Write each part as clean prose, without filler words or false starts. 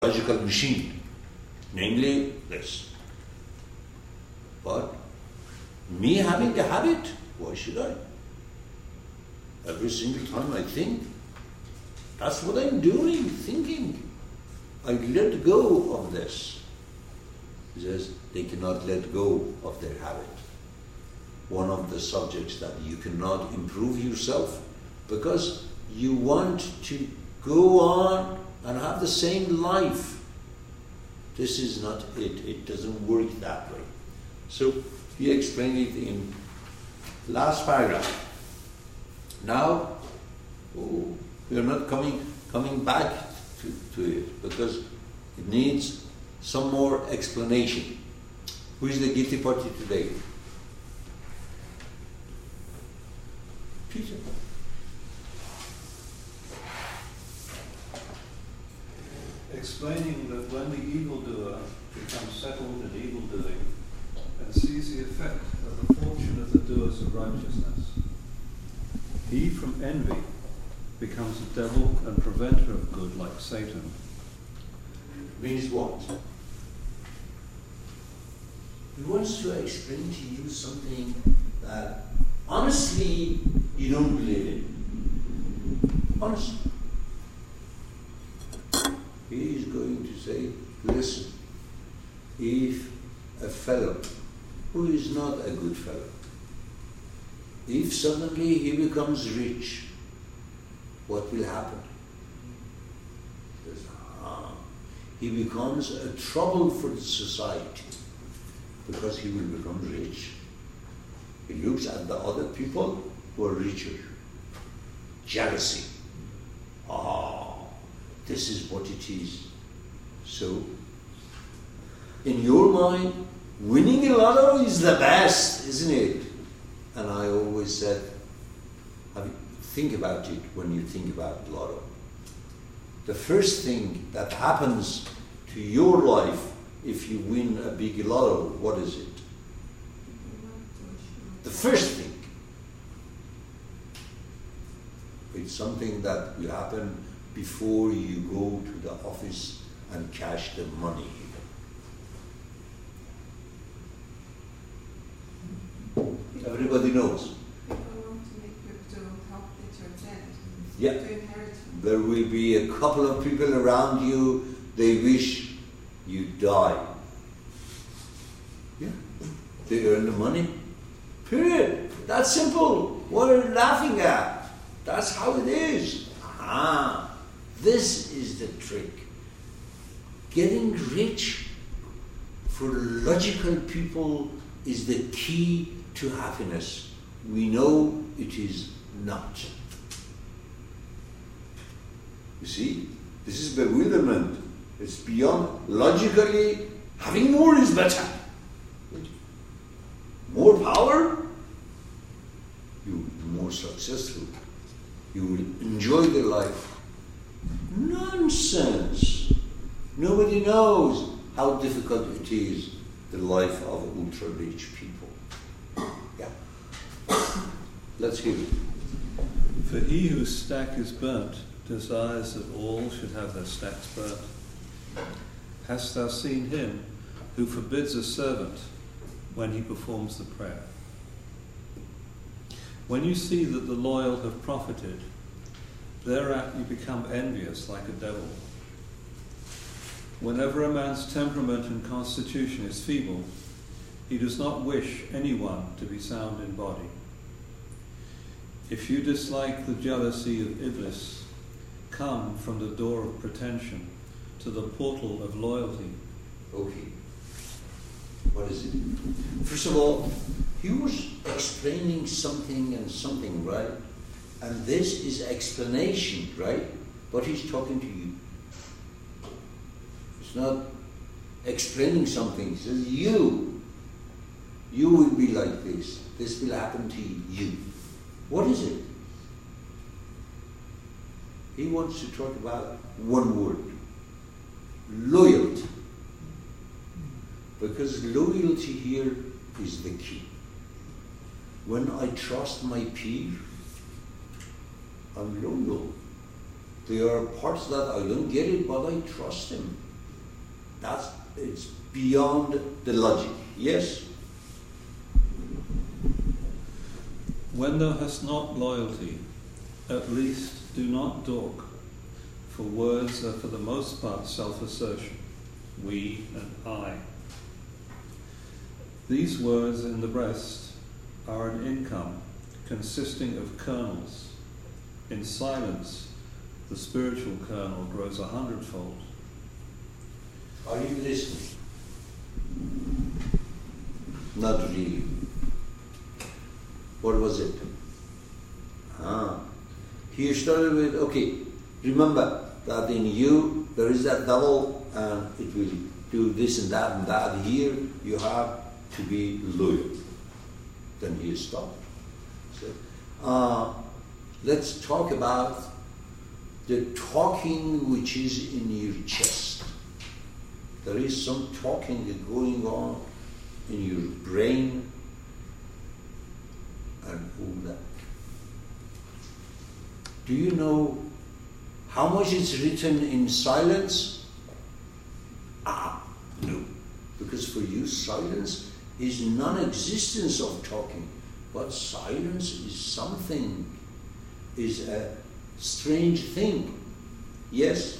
logical machine, namely this. But me having the habit, why should I? Every single time I think, that's what I'm doing, thinking. I let go of this. He says they cannot let go of their habit. One of the subjects that you cannot improve yourself because you want to go on and have the same life. This is not it. It doesn't work that way. So he explained it in last paragraph. Now, we are not coming back to it because it needs some more explanation. Who is the guilty party today? Peter. Explaining that when the evildoer becomes settled in evildoing and sees the effect of the fortune of the doers of righteousness, he from envy becomes a devil and preventer of good like Satan. Means what? He wants to explain to you something that honestly you don't believe in. Honestly. He is going to say, listen, if a fellow who is not a good fellow, if suddenly he becomes rich, what will happen? He becomes a trouble for the society because he will become rich. He looks at the other people who are richer. Jealousy. This is what it is. So, in your mind, winning a lotto is the best, isn't it? And I always said, think about it when you think about lotto. The first thing that happens to your life if you win a big lotto, what is it? The first thing. It's something that will happen before you go to the office and cash the money. Everybody knows. People want to make people help that you're dead. Yeah. To inherit. There will be a couple of people around you, they wish you die. Yeah. They earn the money. Period. That's simple. What are you laughing at? That's how it is. This is the trick. Getting rich for logical people is the key to happiness. We know it is not. You see, this is bewilderment. It's beyond logically. Having more is better. More power, you will be more successful. You will enjoy the life. Nonsense. Nobody knows how difficult it is, the life of ultra-rich people. Yeah. Let's hear it. For he whose stack is burnt desires that all should have their stacks burnt. Hast thou seen him who forbids a servant when he performs the prayer? When you see that the loyal have profited, thereat you become envious like a devil. Whenever a man's temperament and constitution is feeble, he does not wish anyone to be sound in body. If you dislike the jealousy of Iblis, come from the door of pretension to the portal of loyalty. Okay. What is it? First of all, he was explaining something and something, right? And this is explanation, right? But he's talking to you. It's not explaining something. He says, you will be like this. This will happen to you. What is it? He wants to talk about one word. Loyalty. Because loyalty here is the key. When I trust my peer, I'm loyal. There are parts that I don't get it, but I trust him. It's beyond the logic. Yes? When thou hast not loyalty, at least do not talk, for words are for the most part self-assertion, we and I. These words in the breast are an income consisting of kernels. In silence, the spiritual kernel grows 100-fold. Are you listening? Not really. What was it? He started with, okay, remember that in you there is that double and it will do this and that. Here you have to be loyal. Then he stopped. So, let's talk about the talking which is in your chest. There is some talking going on in your brain and all that. Do you know how much is written in silence? No. Because for you silence is non-existence of talking. But silence is something, is a strange thing. Yes?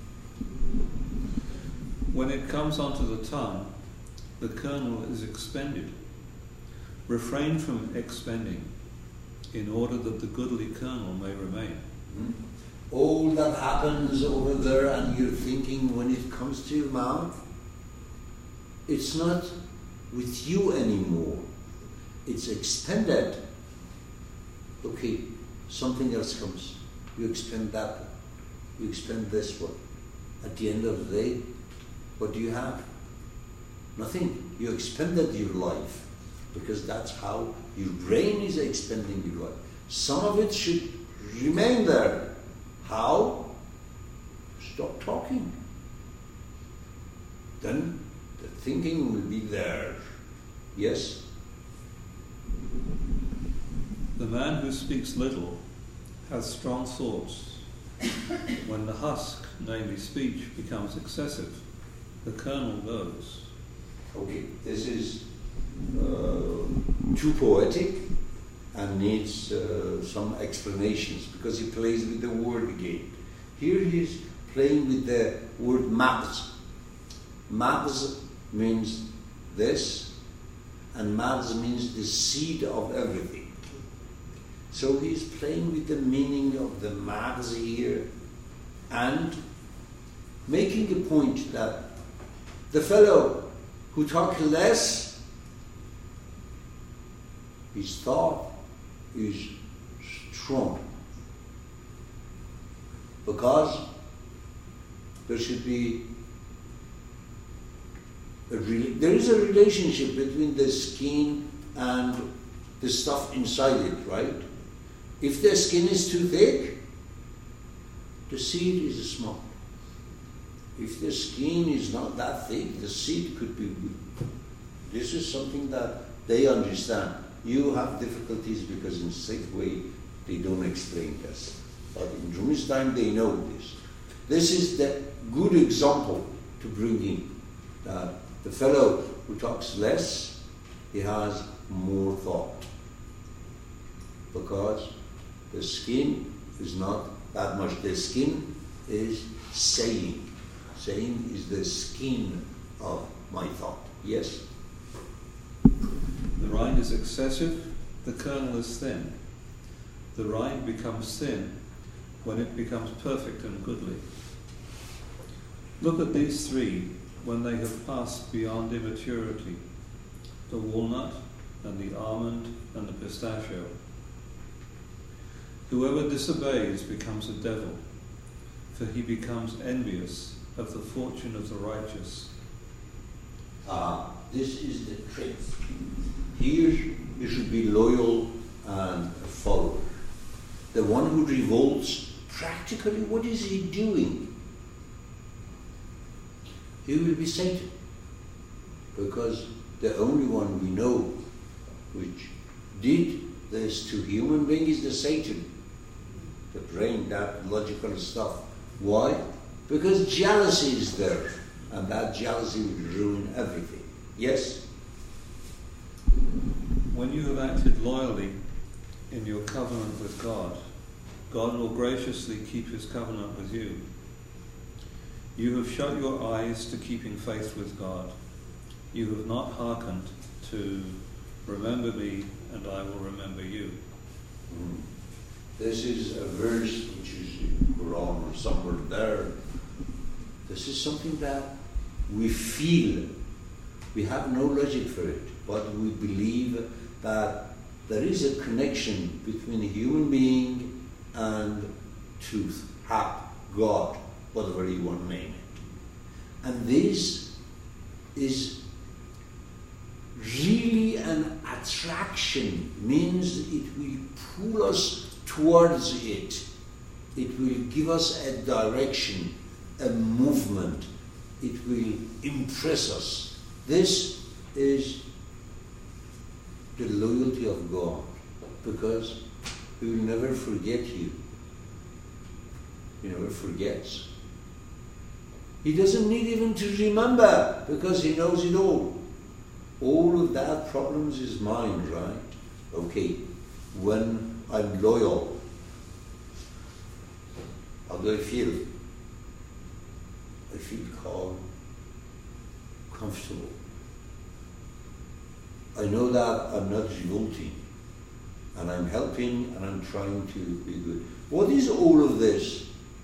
When it comes onto the tongue, the kernel is expended. Refrain from expending, in order that the goodly kernel may remain. All that happens over there and you're thinking when it comes to your mouth, it's not with you anymore. It's expended. Okay, something else comes. You expend that one. You expend this one. At the end of the day, what do you have? Nothing. You expended your life. Because that's how your brain is expending your life. Some of it should remain there. How? Stop talking. Then the thinking will be there. Yes? The man who speaks little has strong thoughts. When the husk, namely speech, becomes excessive, the kernel goes. Okay, this is too poetic and needs some explanations because he plays with the word again. Here he is playing with the word maghz. Maghz means this, and maghz means the seed of everything. So he's playing with the meaning of the maghz here and making the point that the fellow who talks less, his thought is strong. Because there should be there is a relationship between the skin and the stuff inside it, right? If the skin is too thick, the seed is small. If the skin is not that thick, the seed could be weak. This is something that they understand. You have difficulties because in safe way they don't explain this. But in Rumi's time they know this. This is the good example to bring in. That the fellow who talks less, he has more thought. Because the skin is not that much. The skin is saying. Saying is the skin of my thought. Yes? The rind is excessive, the kernel is thin. The rind becomes thin when it becomes perfect and goodly. Look at these three when they have passed beyond immaturity, the walnut and the almond and the pistachio. Whoever disobeys becomes a devil, for he becomes envious of the fortune of the righteous. This is the trick. Here you should be loyal and a follower. The one who revolts, practically what is he doing? He will be Satan. Because the only one we know which did this to human being is the Satan. The brain, that logical stuff. Why? Because jealousy is there. and that jealousy will ruin everything. Yes? When you have acted loyally in your covenant with God, God will graciously keep his covenant with you. You have shut your eyes to keeping faith with God. You have not hearkened to remember me, and I will remember you. This is a verse which is in Quran or somewhere there. This is something that we feel. We have no logic for it, but we believe that there is a connection between a human being and truth, Haq, God, whatever you want to name it. And this is really an attraction, means it will pull us towards it. It will give us a direction, a movement. It will impress us. This is the loyalty of God, because He will never forget you. He never forgets. He doesn't need even to remember, because He knows it all. All of that problems is mine, right? Okay, when I'm loyal, how do I feel? I feel calm, comfortable. I know that I'm not revolting, and I'm helping, and I'm trying to be good. What is all of this?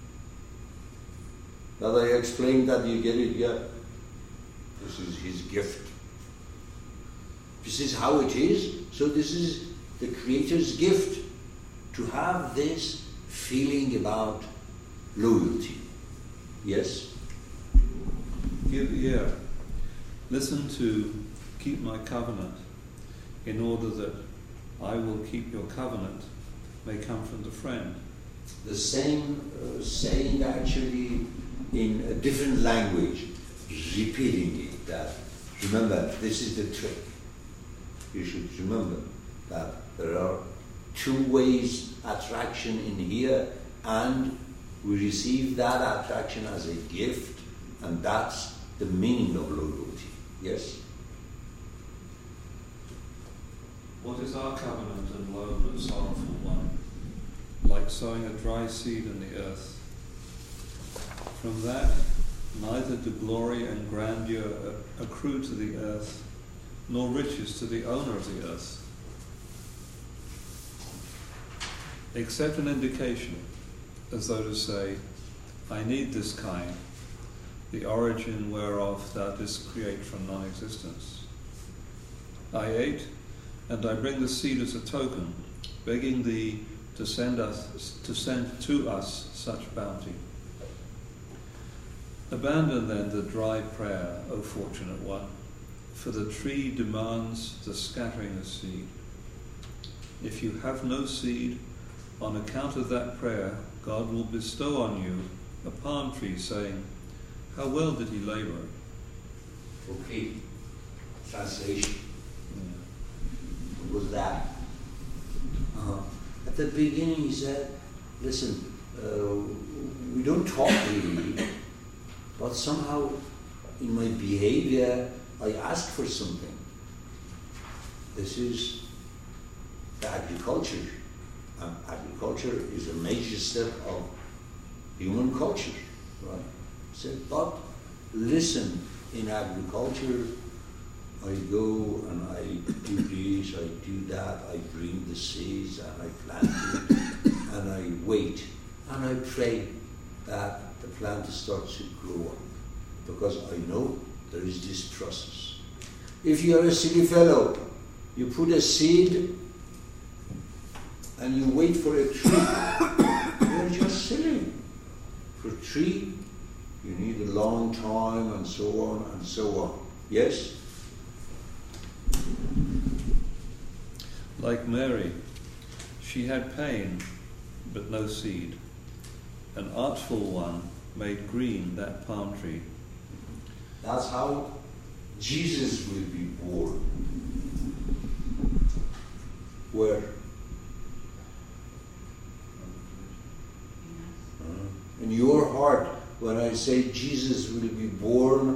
That I explained that you get it, yeah? This is His gift. This is how it is. So this is the Creator's gift, to have this feeling about loyalty. Yes? Give ear. Listen to keep my covenant, in order that I will keep your covenant, may come from the friend. The same saying actually in a different language, repeating it. That, remember, this is the trick. You should remember that there are two ways attraction in here, and we receive that attraction as a gift, and that's the meaning of loyalty. Yes? What is our covenant and lone and sorrowful one? Like sowing a dry seed in the earth. From that, neither do glory and grandeur accrue to the earth, nor riches to the owner of the earth, except an indication, as though to say, I need this kind, the origin whereof thou didst create from non-existence. I ate, and I bring the seed as a token, begging thee to send to us such bounty. Abandon then the dry prayer, O fortunate one, for the tree demands the scattering of seed. If you have no seed, on account of that prayer, God will bestow on you a palm tree, saying, how well did he labor? Okay. Translation. What was that? At the beginning he said, listen, we don't talk really, but somehow in my behavior I ask for something. This is the agriculture. Agriculture is a major step of human culture, right? He said, but listen, in agriculture I go and I do this, I do that, I bring the seeds and I plant it and I wait and I pray that the plant starts to grow up, because I know there is this process. If you are a silly fellow, you put a seed and you wait for a tree, you are just silly. For a tree, you need a long time and so on and so on. Yes? Like Mary, she had pain, but no seed. An artful one made green that palm tree. That's how Jesus will be born. Where? In your heart, when I say Jesus will be born,